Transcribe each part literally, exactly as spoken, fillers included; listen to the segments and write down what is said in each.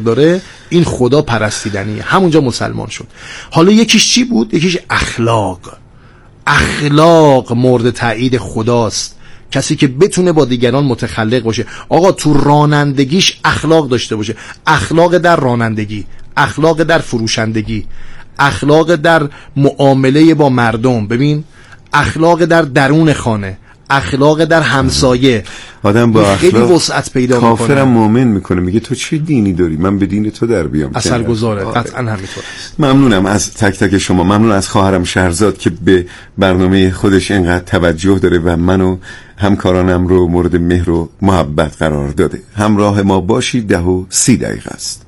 داره این خدا پرستیدنیه، همونجا مسلمان شد. حالا یکیش چی بود؟ یکیش اخلاق. اخلاق مورد تایید خداست، کسی که بتونه با دیگران متخلق باشه. آقا تو رانندگیش اخلاق داشته باشه، اخلاق در رانندگی، اخلاق در فروشندگی، اخلاق در معامله با مردم، ببین اخلاق در درون خانه، اخلاق در همسایه. آدم با خیلی اخلاق وسعت پیدا میکنه. کافرم مؤمن میکنه، میگه تو چه دینی داری، من به دین تو در بیام. اثرگذاره، قطعا همینطور است. ممنونم از تک تک شما، ممنون از خواهرم شهرزاد که به برنامه خودش اینقدر توجه داره و منو همکارانم رو مورد مهر و محبت قرار داده. همراه ما باشید، ده و سی دقیقه است.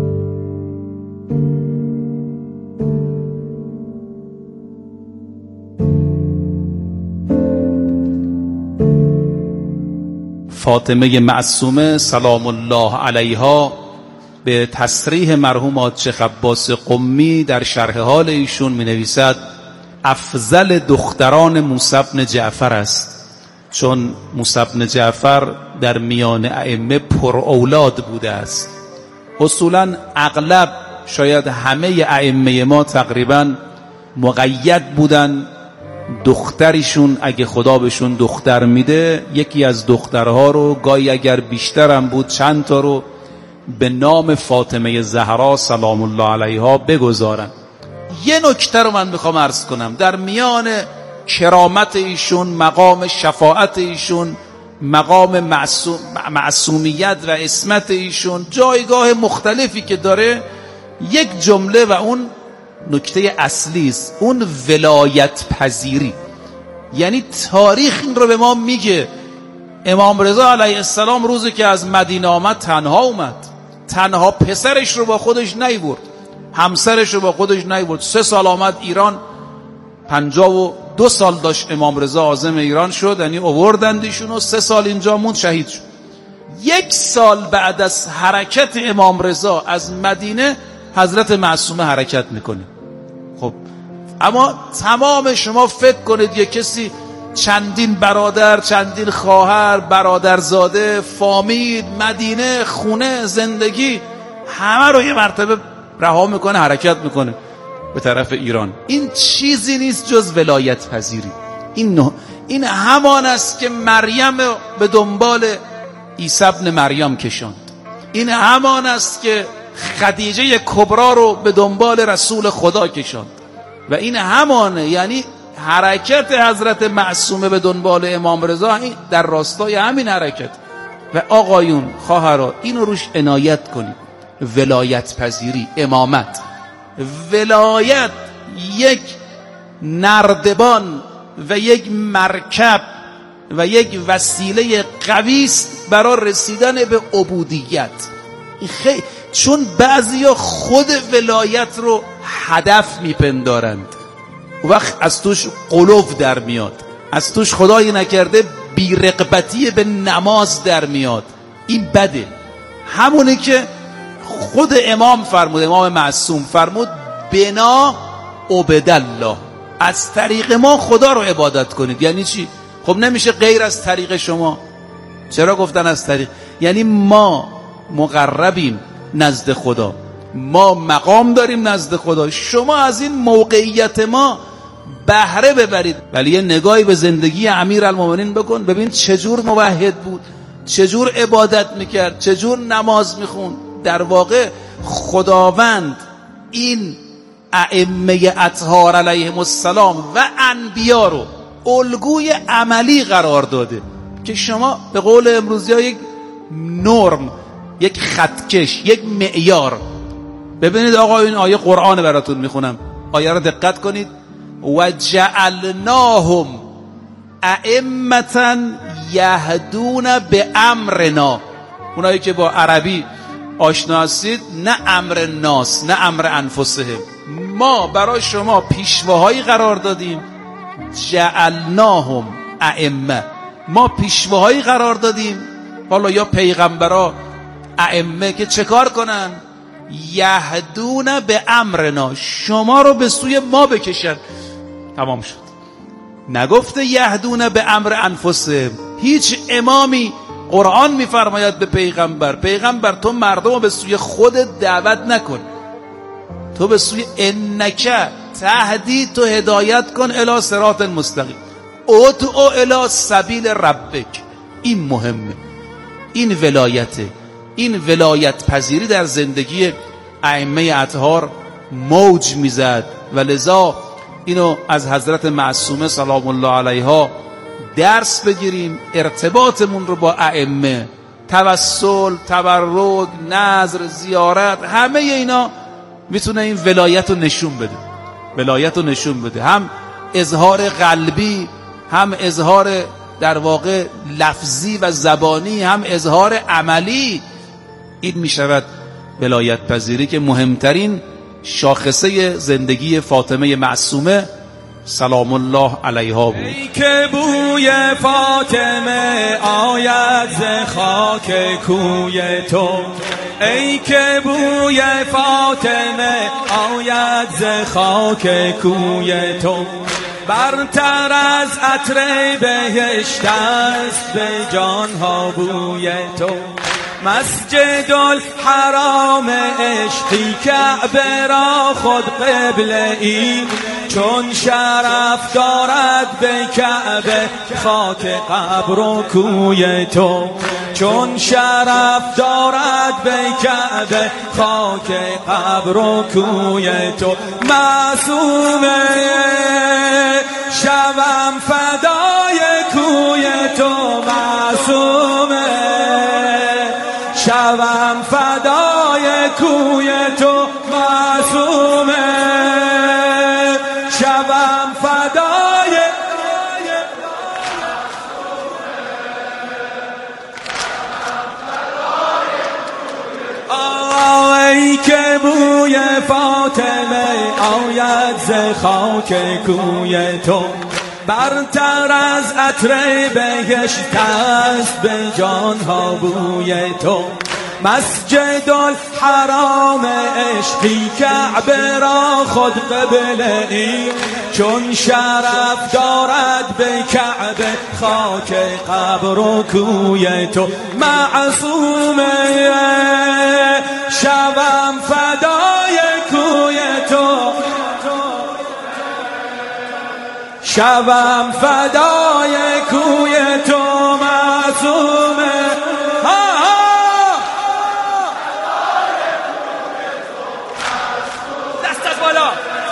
فاطمه معصومه سلام الله علیها به تصریح مرحوم حاج شیخ عباس قمی در شرح حال ایشون می نویسد افضل دختران موسی بن جعفر است، چون موسی بن جعفر در میان ائمه پر اولاد بوده است. اصولا اغلب شاید همه ائمه ما تقریبا مقید بودن دختریشون اگه خدا بهشون دختر میده یکی از دخترها رو، گاهی اگر بیشترم بود چند تا رو، به نام فاطمه زهرا سلام الله علیها بگذارن. یه نکته رو من میخوام عرض کنم در میان کرامت ایشون، مقام شفاعت ایشون، مقام معصوم، معصومیت و عصمت ایشون، جایگاه مختلفی که داره، یک جمله و اون نکته اصلی است، اون ولایت پذیری. یعنی تاریخ این رو به ما میگه. امام رضا علیه السلام روزی که از مدینه آمد تنها اومد، تنها پسرش رو با خودش نیورد، همسرش رو با خودش نیورد. سه سال آمد ایران، پنجاه و دو سال داشت امام رضا عازم ایران شد، یعنی آوردندشون و سه سال اینجا موند، شهید شد. یک سال بعد از حرکت امام رضا از مدینه حضرت معصومه حرکت میکنه. خب اما تمام شما فکر کنید یک کسی چندین برادر، چندین خواهر، برادرزاده، فامیل، مدینه، خونه، زندگی، همه رو یه مرتبه رها میکنه، حرکت میکنه به طرف ایران. این چیزی نیست جز ولایت پذیری. این نه. این همان است که مریم به دنبال عیسی ابن مریم کشاند. این همان است که خدیجه کبرا رو به دنبال رسول خدا کشاند. و این همانه، یعنی حرکت حضرت معصومه به دنبال امام رضا در راستای همین حرکت. و آقایون، خواهرها، اینو روش عنایت کنید. ولایت پذیری، امامت، ولایت یک نردبان و یک مرکب و یک وسیله قوی است برای رسیدن به عبودیت. خیلی، چون بعضیا خود ولایت رو هدف میپندارند، وقت از توش قلوب در میاد، از توش خدایی نکرده بیرغبتی به نماز در میاد. این بده. همونه که خود امام فرمود، امام معصوم فرمود بنا عبدالله، از طریق ما خدا رو عبادت کنید. یعنی چی؟ خب نمیشه غیر از طریق شما. چرا گفتن از طریق؟ یعنی ما مقربیم نزد خدا، ما مقام داریم نزد خدا، شما از این موقعیت ما بهره ببرید. ولی یه نگاهی به زندگی امیرالمومنین بکن، ببین چجور موحد بود، چجور عبادت میکرد، چجور نماز میخوند. در واقع خداوند این ائمه اطهار علیهم السلام و انبیا رو الگوی عملی قرار داده که شما به قول امروزی ها یک نرم، یک خطکش، یک معیار. ببینید آقا، این آیه قرآن براتون میخونم، آیه رو دقت کنید. و جعلناهم ائمة یهدون به امرنا. اونایی که با عربی آشنا هستید، نه امر ناس، نه امر انفسهم، ما برای شما پیشواهایی قرار دادیم. جعلناهم ائمه، ما پیشواهایی قرار دادیم، حالا یا پیغمبرا، ائمه، که چه کار کنن؟ یهدون به امرنا، شما رو به سوی ما بکشن. تمام شد. نگفته یهدون به امر انفسهم. هیچ امامی قرآن میفرماید به پیغمبر: پیغمبر تو مردم رو به سوی خودت دعوت نکن، تو به سوی انک تهدی، تو هدایت کن الی صراط مستقیم، ادعو الی سبیل ربک. این مهمه، این ولایته، این ولایت پذیری در زندگی ائمه اطهار موج میزد و لذا اینو از حضرت معصومه سلام الله علیها درس بگیریم. ارتباطمون رو با ائمه، توسل، تبرک، نذر، زیارت، همه اینا میتونه این ولایت رو نشون بده، ولایت رو نشون بده، هم اظهار قلبی، هم اظهار در واقع لفظی و زبانی، هم اظهار عملی. این میشود ولایت پذیری که مهمترین شاخصه زندگی فاطمه معصومه سلام الله علیها بود. ای که بوی فاطمه آید ز خاک کوی تو، ای که بوی فاطمه آید ز خاک کوی تو، برتر از عطر بهشت است به جانها بوی تو. مسجد الحرام عشقی کعبه را خود قبله ای، چون شرف دارد به کعبه خاک قبر و کوی تو، چون شرف دارد به کعبه خاک قبر و کوی تو. معصومه شوم فدای کوی تو، معصومه شوم فدای کوی تو، معصومه شوم فدای. ای که بوی فاطمه آید ز خاک کوی تو، برتر از عطر بهشت است به جانها بوی تو. مسجد الحرام عشقی کعبه را خود قبله ای، چون شرف دارد به کعبه خاک قبر و کوی تو. معصومه شوم فدای کوی تو، شوم فدای کوی تو، معصومه دست از بالا.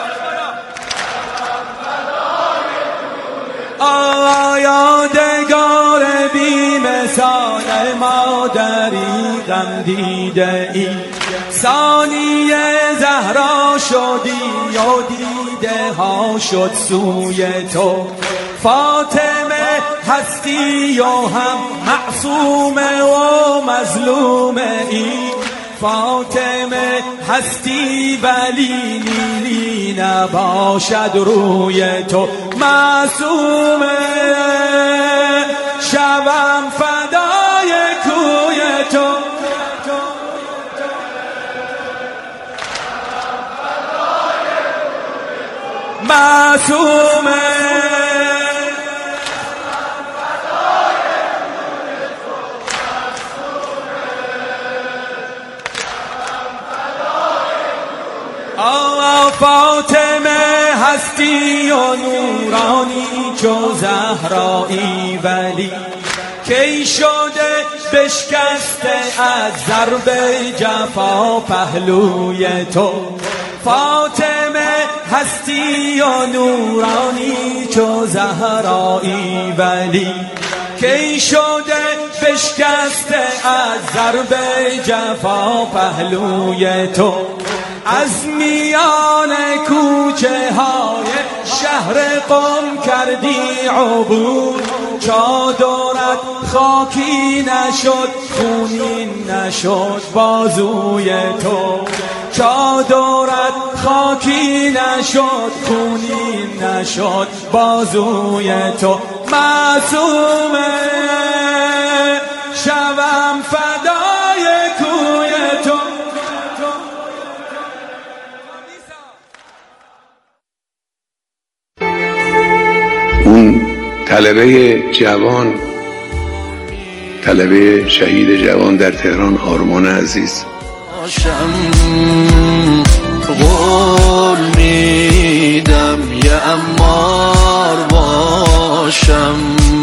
یادگار بی مثال مادری غم دیده ای، ثانیه زهرا شدی و دیده ها شد سوی تو. فاطمه هستی و هم معصومه و مظلومه ای، فاطمه هستی ولی نیلی نباشد روی تو. معصومه شوم فدای کوی تو، معصومه فاطمه هستی و نورانی چو زهرایی، ولی کی شده بشکسته از ضرب جفا پهلوی تو. فاطمه هستی و نورانی چو زهرایی، ولی کی شده بشکسته از ضرب جفا پهلوی تو. از میان کوچه های شهر قم کردی عبور، چادرت خاکی نشد خونین نشد بازوی تو، چادرت خاکی نشد خونین نشد بازوی تو. معصومه شوم فدای کوی تو. اون طلبه جوان طلبه شهید جوان در تهران آرمان عزیز. قول میدم یه امار باشم،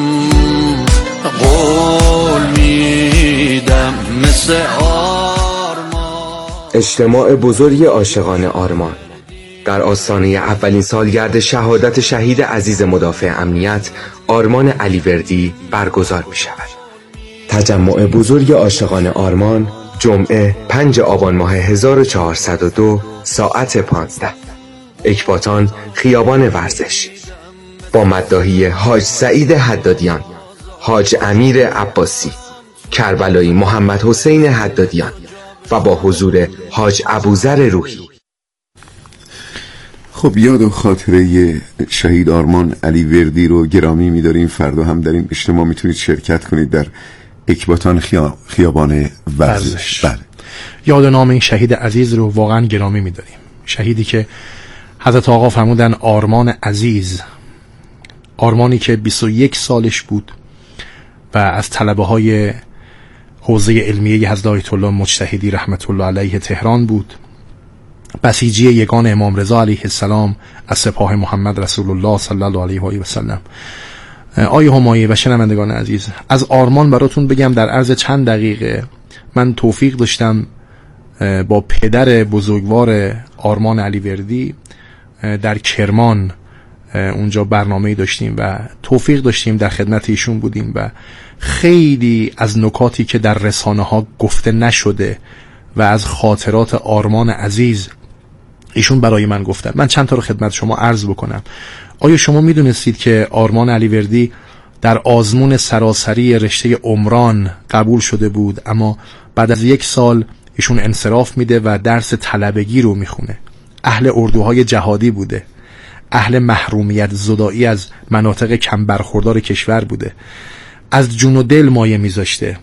قول میدم مثل آرمان. اجتماع بزرگ عاشقان آرمان در آستانه اولین سالگرد شهادت شهید عزیز مدافع امنیت آرمان علیوردی برگزار می شود. تجمع بزرگ عاشقان آرمان جمعه پنج آبان ماه هزار و چهارصد و دو ساعت پانزده، اکباتان خیابان ورزش، با مداحی حاج سعید حدادیان، حاج امیر عباسی، کربلایی محمد حسین حدادیان و با حضور حاج ابوذر روحی. خب یاد و خاطره شهید آرمان علیوردی رو گرامی می‌داریم. فردا هم در این اجتماع میتونید شرکت کنید در اکباتان خیا... خیابان ورزش. بله. یاد و نام این شهید عزیز رو واقعا گرامی می‌داریم. شهیدی که حضرت آقا فرمودن آرمان عزیز، آرمانی که بیست و یک سالش بود و از طلبه های حوزه علمیه حضرت آیت الله مجتهدی رحمت الله علیه تهران بود، بسیجی یگان امام رضا علیه السلام از سپاه محمد رسول الله صلی الله علیه و آله و سلم. آیه همایه و شنوندگان عزیز، از آرمان براتون بگم در عرض چند دقیقه. من توفیق داشتم با پدر بزرگوار آرمان علیوردی در کرمان اونجا برنامه‌ای داشتیم و توفیق داشتیم در خدمت ایشون بودیم و خیلی از نکاتی که در رسانه ها گفته نشده و از خاطرات آرمان عزیز ایشون برای من گفتن. من چند تا رو خدمت شما عرض بکنم. آیا شما میدونستید که آرمان علیوردی در آزمون سراسری رشته عمران قبول شده بود، اما بعد از یک سال ایشون انصراف میده و درس طلبگی رو میخونه. اهل اردوهای جهادی بوده، اهل محرومیت زدایی از مناطق کم برخوردار کشور بوده، از جون و دل مایه میذاشته.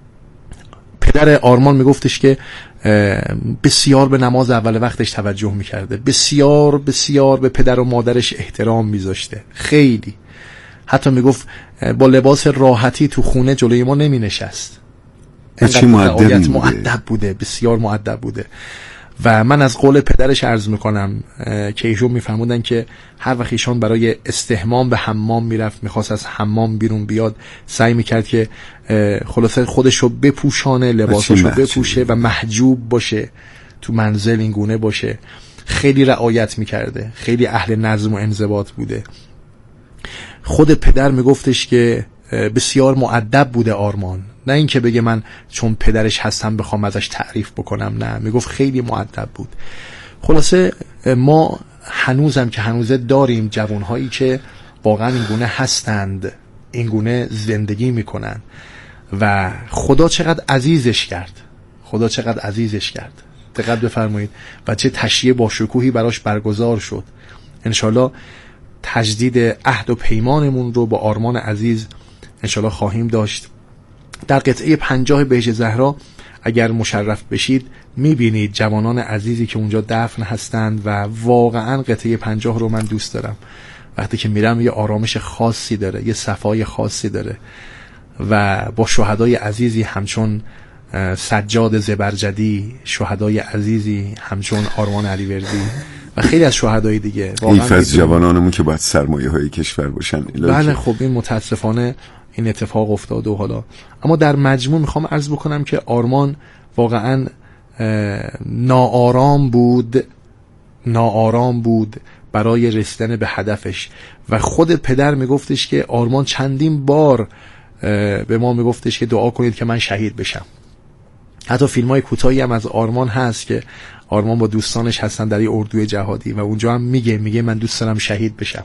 پدر آرمان میگفتش که بسیار به نماز اول وقتش توجه میکرده، بسیار بسیار به پدر و مادرش احترام میذاشته، خیلی. حتی میگفت با لباس راحتی تو خونه جلوی ما نمی نشست. چی مؤدب مؤدب بوده، بسیار مؤدب بوده. و من از قول پدرش عرض میکنم که ایشون میفهمودن که هر وقت ایشان برای استحمام به حمام میرفت، میخواست از حمام بیرون بیاد، سعی میکرد که خلاصه خودشو بپوشانه، لباساشو بپوشه و محجوب باشه، تو منزل این گونه باشه. خیلی رعایت میکرده، خیلی اهل نظم و انضباط بوده. خود پدر میگفتش که بسیار مؤدب بوده آرمان، نه اینکه بگه من چون پدرش هستم بخوام ازش تعریف بکنم، نه، میگفت خیلی مؤدب بود. خلاصه ما هنوزم که هنوزه داریم جوانهایی که واقعا این گونه هستند، این گونه زندگی میکنن و خدا چقدر عزیزش کرد، خدا چقدر عزیزش کرد. دقت بفرمایید و چه تشییع با شکوهی براش برگزار شد. انشالله تجدید عهد و پیمانمون رو با آرمان عزیز انشالله خواهیم داشت. در قطعه پنجاه بهشت زهرا اگر مشرف بشید میبینید جوانان عزیزی که اونجا دفن هستند و واقعا قطعه پنجاه رو من دوست دارم. وقتی که میرم یه آرامش خاصی داره، یه صفای خاصی داره و با شهدای عزیزی همچون سجاد زبرجدی، شهدای عزیزی همچون آرمان علیوردی و خیلی از شهدای دیگه، واقعا از جوانانمون که باید سرمایه های کشور باشن. بله خب این متاسفانه این اتفاق افتاد و حالا، اما در مجموع میخوام عرض بکنم که آرمان واقعا ناآرام بود، ناآرام بود برای رسیدن به هدفش و خود پدر میگفتش که آرمان چندین بار به ما میگفتش که دعا کنید که من شهید بشم. حتی فیلم های کوتاهی هم از آرمان هست که آرمان با دوستانش هستن در یه اردوی جهادی و اونجا هم میگه میگه من دوست دارم شهید بشم.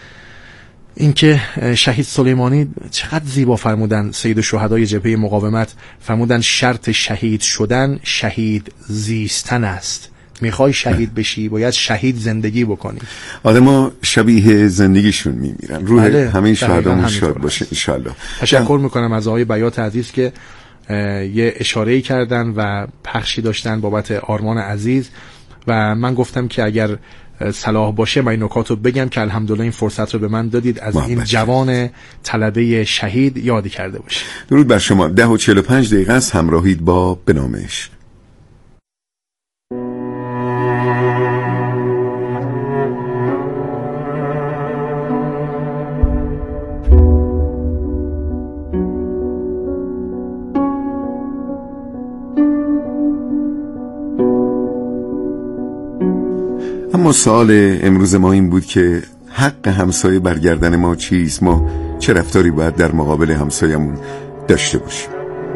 اینکه شهید سلیمانی چقدر زیبا فرمودن، سید الشهدای جبهه مقاومت فرمودن شرط شهید شدن شهید زیستن است. میخوای شهید بشی باید شهید زندگی بکنی. آدما شبیه زندگیشون میمیرن. روح بله، همه شهدامون شاد باشه انشالله. تشکر میکنم از آقای بیات عزیز که یه اشاره‌ای کردن و پخشی داشتن بابت آرمان عزیز و من گفتم که اگر صلاح باشه من این نکات رو بگم که الحمدلله این فرصت رو به من دادید از این جوان طلبه شهید یادی کرده باشه. درود بر شما. ده و چهل و پنج دقیقه است، همراهید با به نام عشق. اما سوال امروز ما این بود که حق همسایه برگردن ما چیست؟ ما چه رفتاری باید در مقابل همسایمون داشته باشیم؟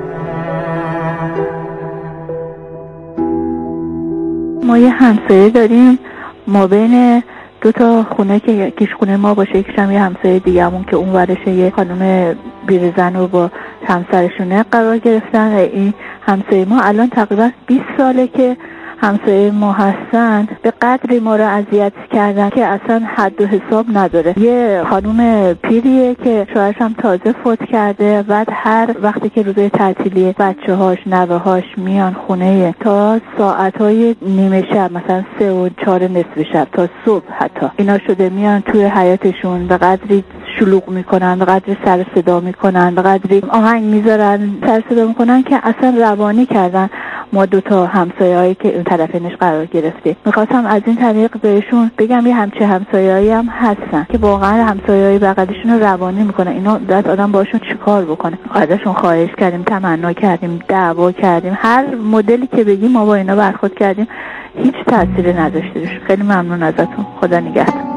ما یه همسایه داریم، ما بین دو تا خونه که یکیش خونه ما باشه یکیش هم یه همسایه دیگه‌مون که اون ورشه یه خانم بیرزن رو با همسرشونه قرار گرفتن. این همسایه ما الان تقریبا بیست ساله که همسایه ما هستند، به قدری ما رو اذیت کردن که اصلا حد و حساب نداره. یه خانم پیریه که شوهرش هم تازه فوت کرده، بعد هر وقتی که روزای تعطیلی بچه‌هاش نوه‌هاش میان خونه تا ساعت‌های نیمه شب، مثلا سه و چهار نصف شب تا صبح حتی اینا شده میان توی حیاتشون، به قدری شلوغ میکنن، به قدری سر صدا میکنن، به قدری آهنگ میذارن سر صدا میکنن که اصلا روانی کردن ما دو تا همسایه‌ای که اون طرفینش قرار گرفته. میخواستم از این طریق بهشون بگم یه همچه همسایه‌ای هم هستن که واقعا همسایه‌ای بغلشون رو روانی میکنن. اینا دست آدم باشون چیکار بکنه؟ ازشون خواهش کردیم، تمنا کردیم، دعوا کردیم، هر مدلی که بگیم ما با اینا برخورد کردیم، هیچ تأثیری نداشته. خیلی ممنون ازتون. خدا نگهدار.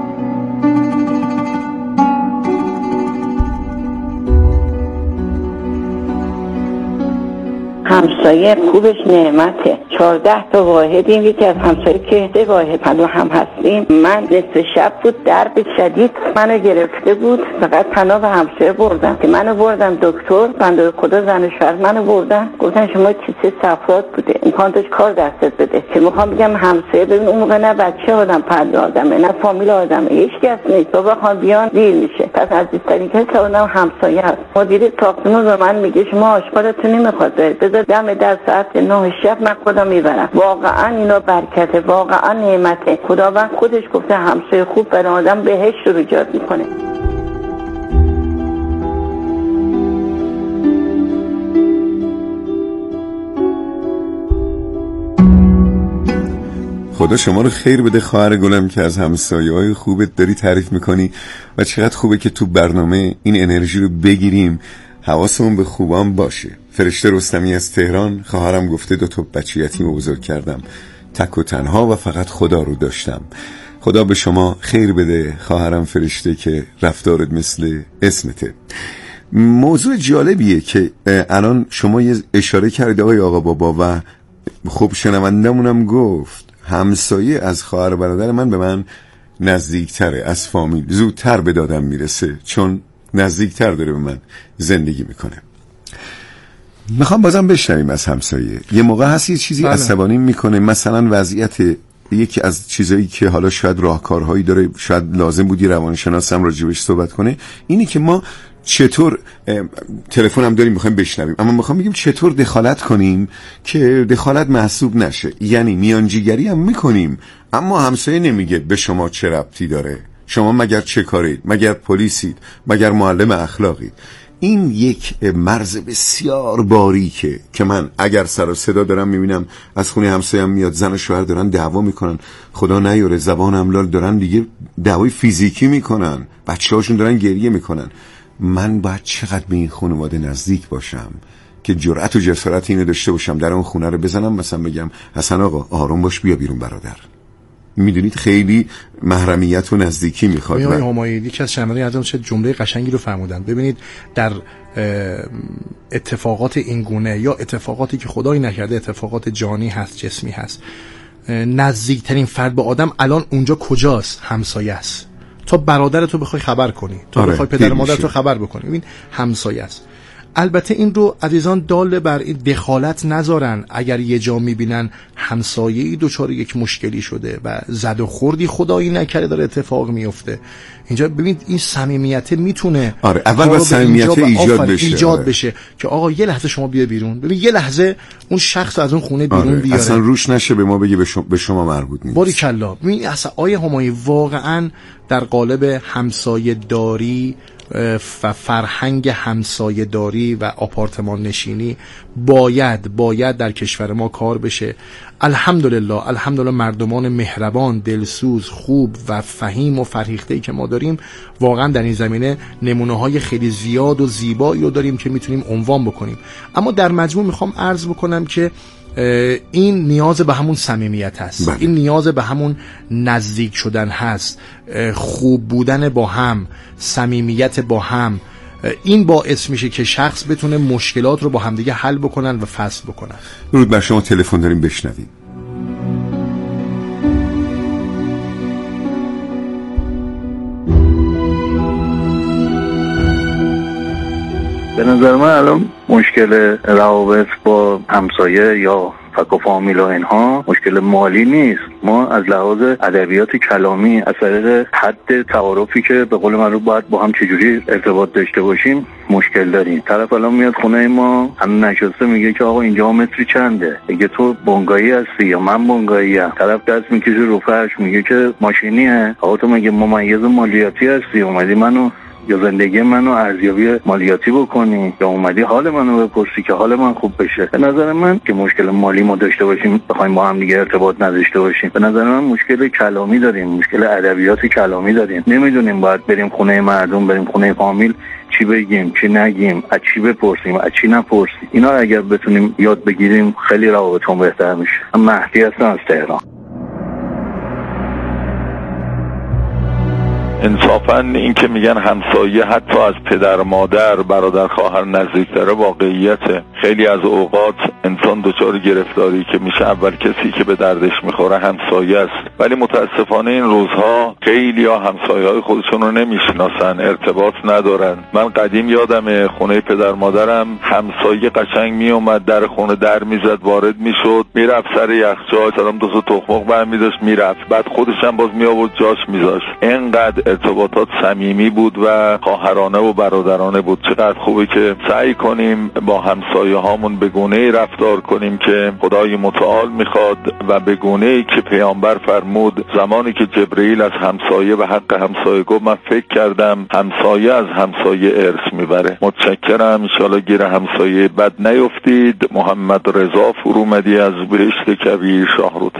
همسایه خوبش نعمته. چهارده تا واحدیم، یکی از همسایه که سه واحد پناه هم هستیم. من نصف شب بود، درد شدید منو گرفته بود، فقط پناه به همسایه بردم که منو بردم دکتر، بنده خدا زن و شوهر منو بردن، گفتن شما کیسه صفرات بوده، امکان داشت کار دستت بده. که میخوام بگم همسایه ببین اون موقع نه بچه آدم پرد آدمه نه فامیل آدمه، هیچ کس نیست. تو بخوام بیان دیر میشه. پس عزیزترین کسی آدم همسایه است. مدیر ساختمون به من میگه شما آشغالتون نمیخواد بذار دم در ساعت نه شب من خودم میبرم. واقعا اینا برکته، واقعا نعمته. خداوند خودش گفته همسایه خوب برای آدم بهشت رو ایجاد میکنه. خدا شما رو خیر بده خواهر گلم که از همسایه‌های خوبت داری تعریف میکنی و چقدر خوبه که تو برنامه این انرژی رو بگیریم، حواسمون به خوبان باشه. فرشته رستمی از تهران: خواهرم گفته دو تا بچه یتیم بزرگ کردم، تک و تنها و فقط خدا رو داشتم. خدا به شما خیر بده خواهرم فرشته که رفتارت مثل اسمته. موضوع جالبیه که الان شما یه اشاره کردید آقای آقا بابا و خب شنوندمونم گفت همسایه از خواهر برادر من به من نزدیکتره، از فامیل زودتر به دادم میرسه چون نزدیکتر داره به من زندگی میکنه. میخوام بازم بشنویم از همسایه. یه موقع هست یه چیزی عصبانی میکنه، مثلا وضعیت یکی از چیزایی که حالا شاید راهکارهایی داره، شاید لازم بودی روانشناس هم راجبش صحبت کنه، اینی که ما چطور تلفن هم داریم میخوایم بشنویم، اما میخوام بگیم چطور دخالت کنیم که دخالت محسوب نشه. یعنی میانجیگری هم میکنیم اما همسایه نمیگه به شما چه ربطی داره، شما مگر چه کارید، مگر پلیسید، مگر معلم اخلاقید. این یک مرز بسیار باریکه که من اگر سر و صدا دارم میبینم از خونه همسایم میاد زن و شوهر دارن دعوا میکنن، خدا نیاره زبان املال دارن دیگه دعوای فیزیکی میکنن، بچه هاشون دارن گریه میکنن، من باید چقدر به این خانواده نزدیک باشم که جرأت و جسارت اینو داشته باشم در اون خونه رو بزنم مثلا بگم حسن آقا آروم باش بیا بیرون برادر. میدونید خیلی محرمیت و نزدیکی میخواد. میای همایدی که از شنوندگان ازم چه جمله قشنگی رو فرمودن. ببینید در اتفاقات این گونه یا اتفاقاتی که خدایی نکرده اتفاقات جانی هست، جسمی هست، نزدیکترین فرد به آدم الان اونجا کجاست؟ همسایه است. تا برادر تو بخوای خبر کنی، تو آره، بخوای پدر مادر تو خبر بکنی، ببین همسایه است. البته این رو عزیزان دال بر این دخالت نذارن. اگر یه جا میبینن همسایه‌ای دچار یک مشکلی شده و زد و خوردی خدایی نکرده داره اتفاق میفته، اینجا ببینید این صمیمیت میتونه آره اول با صمیمیت ایجاد بشه ایجاد آره. بشه که آقا یه لحظه شما بیا بیرون، ببین یه لحظه اون شخص از اون خونه بیرون آره. بیاره، اصلا روش نشه به ما بگه به شما, به شما مربوط نیست. باریکلا. ببین اصلا آیه همایی واقعا در قالب همسایه داری و فرهنگ همسایه داری و آپارتمان نشینی باید باید در کشور ما کار بشه. الحمدلله الحمدلله مردمان مهربان، دلسوز، خوب و فهیم و فرهیخته‌ای که ما داریم، واقعا در این زمینه نمونه‌های خیلی زیاد و زیبایی رو داریم که میتونیم عنوان بکنیم. اما در مجموع میخوام عرض بکنم که این نیاز به همون صمیمیت هست. بله. این نیاز به همون نزدیک شدن هست، خوب بودن با هم، صمیمیت با هم. این باعث میشه که شخص بتونه مشکلات رو با همدیگه حل بکنن و فصل بکنن. درود بر شما، تلفن داریم بشنویم. به نظر من الان مشکل روابط با همسایه یا فک و فامیل و اینها مشکل مالی نیست. ما از لحاظ ادبیات کلامی از طریق حد تعارفی که به قول معروف باید با هم چجوری ارتباط داشته باشیم مشکل داریم. طرف الان میاد خونه ما هم نشسته میگه که آقا اینجا متری چنده، میگه تو بنگاهی هستی یا من بنگاهی ام. طرف دست میکشه رو فرش میگه که ماشینیه. آقا تو مگه ممیز مالیاتی هستی اومدی منو یا زندگی منو ارزیابی مالیاتی بکنی یا اومدی حال منو بپرسی که حال من خوب بشه؟ به نظر من که مشکل مالی ما داشته باشیم بخوایم با هم دیگه ارتباط نداشته باشیم. به نظر من مشکل کلامی داریم، مشکل ادبیات کلامی داریم. نمیدونیم باید بریم خونه مردم، بریم خونه فامیل، چی بگیم چی نگیم، از چی بپرسیم از چی نپرسیم. اینا اگر بتونیم یاد بگیریم خیلی روابطمون بهتر میشه. من مهدی هستم از تهران. انصافاً این که میگن همسایه حتی از پدر مادر برادر خواهر نزدیکتره واقعیته. خیلی از اوقات انسان دچار گرفتاری که میشه اول کسی که به دردش میخوره همسایه است، ولی متاسفانه این روزها خیلی ها همسایه های خودشون رو نمیشناسن، ارتباط ندارن. من قدیم یادمه خونه پدر مادرم همسایه قشنگ میومد در خونه در میزد وارد میشد میرفت سر یخچال سلام دو تا تخمق برمی‌داشت میرفت، بعد خودش هم باز میآورد جاش میذاشت. اینقدر ارتباطات صمیمی بود و خواهرانه و برادرانه بود. چقدر خوبه که سعی کنیم با همسایه هامون به گونه‌ای رفتار کنیم که خدای متعال میخواد و به گونه‌ای که پیامبر فرمود. زمانی که جبرئیل از همسایه و حق همسایه گفت من فکر کردم همسایه از همسایه ارث میبره. متشکرم، ان شاءالله گیر همسایه بد نیفتید. محمد رضا فرومدی از بهشت کویر شاهرود.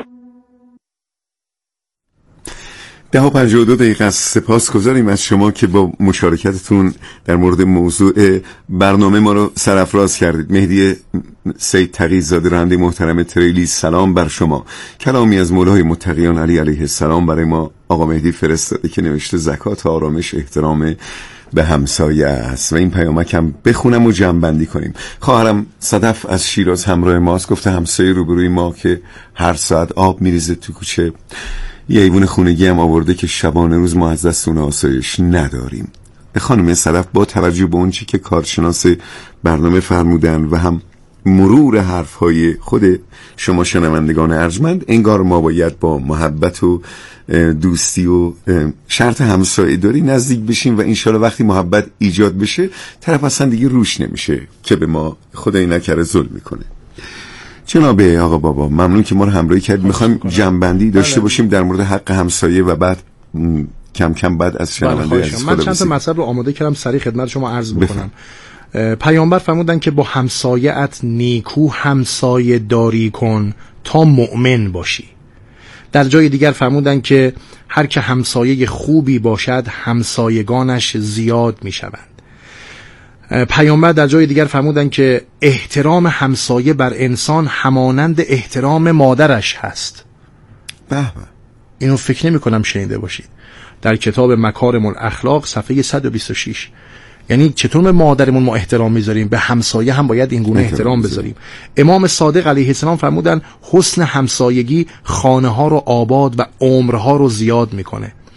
ده و پنجاه و دو دقیقه از سپاس گذاریم از شما که با مشارکتتون در مورد موضوع برنامه ما رو سرافراز کردید. مهدی سید تقی‌زاده راننده محترم تریلی، سلام بر شما. کلامی از مولای متقیان علی علیه السلام برای ما آقا مهدی فرستاده که نوشته زکات آرامش احترام به همسایه است و این پیامکم بخونم و جمع کنیم. خواهرم صدف از شیراز همراه ماست، گفته همسایه روبروی ما که هر ساعت آب میریزه تو کوچه، یه ایوون خونگی هم آورده که شبانه روز ما از دست اون آسایش نداریم. خانم صدف با توجه به اون چی که کارشناس برنامه فرمودن و هم مرور حرفهای خود شما شنوندگان ارجمند، انگار ما باید با محبت و دوستی و شرط همسایه داری نزدیک بشیم و انشالله وقتی محبت ایجاد بشه طرف اصلا دیگه روش نمیشه که به ما خدای نکره ظلم میکنه. جناب آقا بابا ممنون که ما رو همراهی کردید. میخوایم جنبندی داشته باشیم در مورد حق همسایه و بعد کم کم بعد از شنونده عزیز من چند تا مطلب رو آماده کردم سریع خدمت شما عرض بکنم. پیامبر فرمودن که با همسایه‌ات نیکو همسایه داری کن تا مؤمن باشی. در جای دیگر فرمودن که هر که همسایه خوبی باشد همسایگانش زیاد می شوند. پیامبر در جای دیگر فرمودن که احترام همسایه بر انسان همانند احترام مادرش هست. به به، اینو فکر نمی کنم شنیده باشید. در کتاب مکارم الاخلاق صفحه صد و بیست و شش. یعنی چطور به مادرمون ما احترام میذاریم، به همسایه هم باید این گونه احترام بذاریم. امام صادق علیه السلام فرمودن حسن همسایگی خانه ها رو آباد و عمرها رو زیاد میکنه.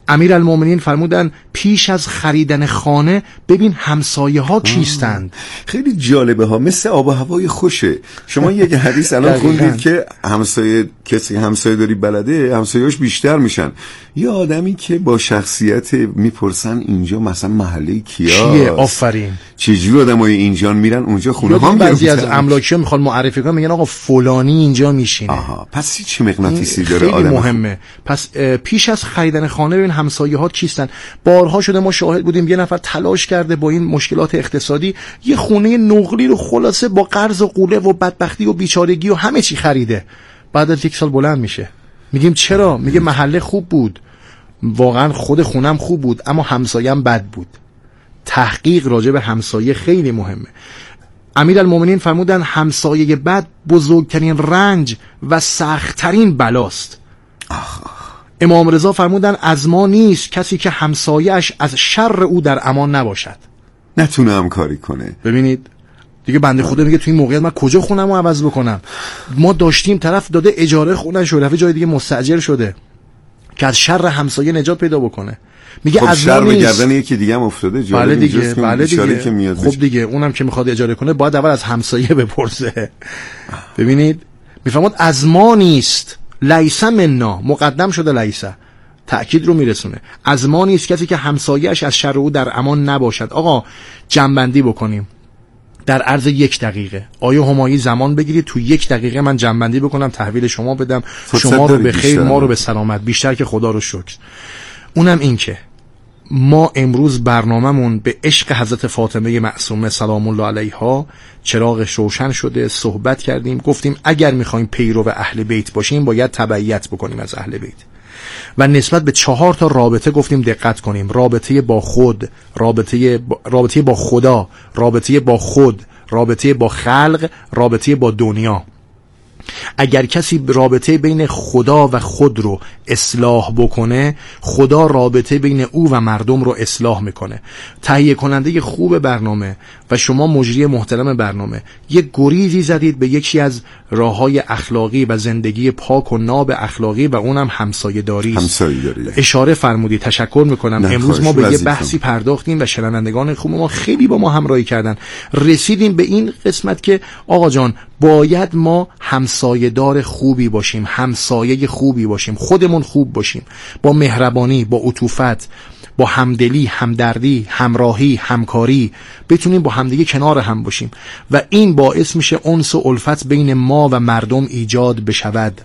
امیرالمومنین فرمودن پیش از خریدن خانه ببین همسایه ها کیستند. خیلی جالبه ها، مثل آب و هوای خوشه. شما یک حدیث الان خوندید که همسایه کسی همسایه داری بلده همسایه‌اش بیشتر میشن. یه آدمی که با شخصیت میپرسن اینجا مثلا محله کیاست، چیه؟ آفرین. چجوری آدمای اینجا میرن اونجا خونه ها؟ بعضی از املاکی‌ها میخوان معرفی کنن میگن آقا فلانی اینجا میشینه. آها، پس چه مغناطیسی داره خیلی آدم مهمه. پس پیش از خریدن خانه ببین همسایه ها کیستن. بارها شده ما شاهد بودیم یه نفر تلاش کرده با این مشکلات اقتصادی یه خونه نقلی رو خلاصه با قرض و قوله و بدبختی و بیچارگی و همه چی خریده. بعد از یک سال بلند میشه میگیم چرا؟ میگه محله خوب بود، واقعا خود خونم خوب بود، اما همسایه‌ام بد بود. تحقیق راجع به همسایه خیلی مهمه. امیرالمومنین فرمودن همسایه بد بزرگترین رنج و سختترین بلاست. امام رضا فرمودن از ما نیست کسی که همسایه‌اش از شر او در امان نباشد، نتونه همکاری کنه. ببینید دیگه بنده خدا میگه تو این موقعیت من کجا خونمو عوض بکنم؟ ما داشتیم طرف داده اجاره خونه شده رفته جای دیگه مستاجر شده که از شر همسایه نجات پیدا بکنه. میگه خب از شر ما به نیست. گردن یکی دیگه هم افتاده. بله دیگه، بله دیگه. که میاد خب دیگه اونم که میخواد اجاره کنه باید اول از همسایه بپرسه. ببینید میفهمید از ما نیست، لیس منا مقدم شده، لیس تأکید رو میرسونه. از ما نیست کسی که همسایه‌اش از شر او در امان نباشد. آقا جنبندی بکنیم در عرض یک دقیقه. آیا همایی زمان بگیرید تو یک دقیقه من جنبندی بکنم تحویل شما بدم، شما رو به خیر ما رو به سلامت، بیشتر که خدا رو شکر. اونم این که ما امروز برنامه‌مون به عشق حضرت فاطمه معصومه سلام الله علیها چراغش روشن شده. صحبت کردیم گفتیم اگر میخوایم پیرو اهل بیت باشیم باید تبعیت بکنیم از اهل بیت و نسبت به چهار تا رابطه گفتیم دقت کنیم. رابطه با خود، رابطه با, رابطه با خدا، رابطه با خود، رابطه با خلق، رابطه با دنیا. اگر کسی رابطه بین خدا و خود رو اصلاح بکنه، خدا رابطه بین او و مردم رو اصلاح میکنه. تهیه کننده خوب برنامه و شما مجری محترم برنامه یک گریزی زدید به یکی از راههای اخلاقی و زندگی پاک و ناب اخلاقی و اونم همسایه داری است. اشاره فرمودید، تشکر میکنم. امروز ما به یه بحثی پرداختیم و شنوندگان خوب ما خیلی با ما همراهی کردن. رسیدیم به این قسمت که آقا جان باید ما همسایه دار خوبی باشیم، همسایه خوبی باشیم، خودمون خوب باشیم، با مهربانی، با عطوفت، با همدلی، همدردی، همراهی، همکاری بتونیم با همدیگه کنار هم باشیم و این باعث میشه انس و الفت بین ما و مردم ایجاد بشود.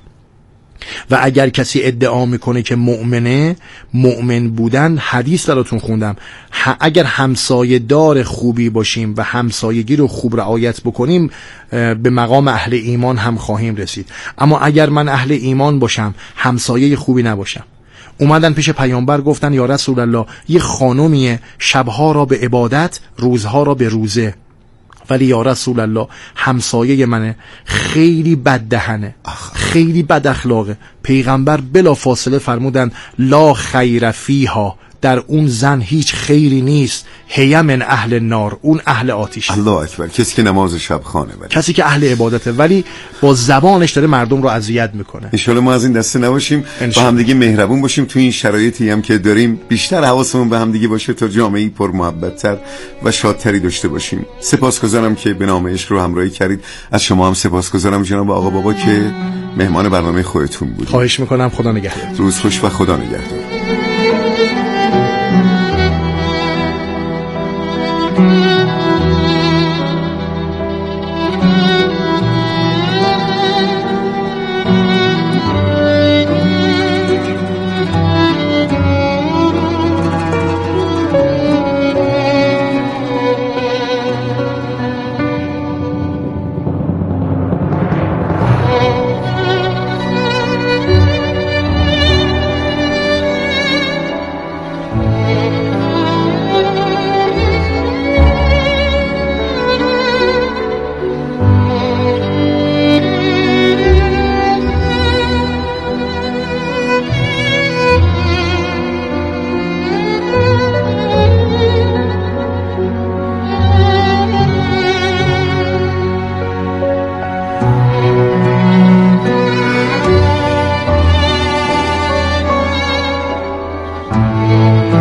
و اگر کسی ادعا میکنه که مؤمنه، مؤمن بودن حدیث براتون خوندم، اگر همسایه دار خوبی باشیم و همسایگی رو خوب رعایت بکنیم به مقام اهل ایمان هم خواهیم رسید. اما اگر من اهل ایمان باشم همسایه خوبی نباشم، اومدن پیش پیامبر گفتن یا رسول الله یه خانومیه شبها را به عبادت روزها را به روزه، ولی یا رسول الله همسایه منه خیلی بد دهنه، خیلی بد اخلاقه. پیغمبر بلا فاصله فرمودن لا خیر فیها، در اون زن هیچ خیری نیست، هی من اهل النار، اون اهل آتیشه. الله اکبر. کسی که نماز شب خانه بره، کسی که اهل عبادته ولی با زبانش داره مردم رو اذیت میکنه. ان شاء الله ما از این دسته نباشیم، با هم دیگه مهربون باشیم. تو این شرایطی هم که داریم بیشتر حواسمون به هم دیگه باشه تا جامعه‌ای پر محبت‌تر و شادتری داشته باشیم. سپاسگزارم که به نام عشق رو همراهی کردید. از شما هم سپاسگزارم جناب آقا بابا که مهمان برنامه خودتون بودید. خواهش میکنم. خدا نگهدار. روز خوش و خدا نگهدار.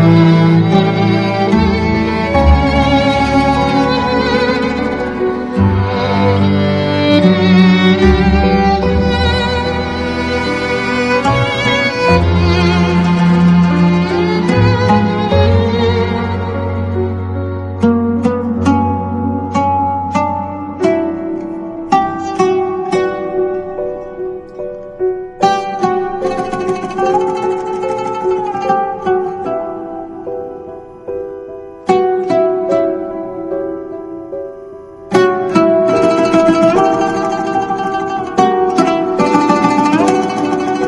شما.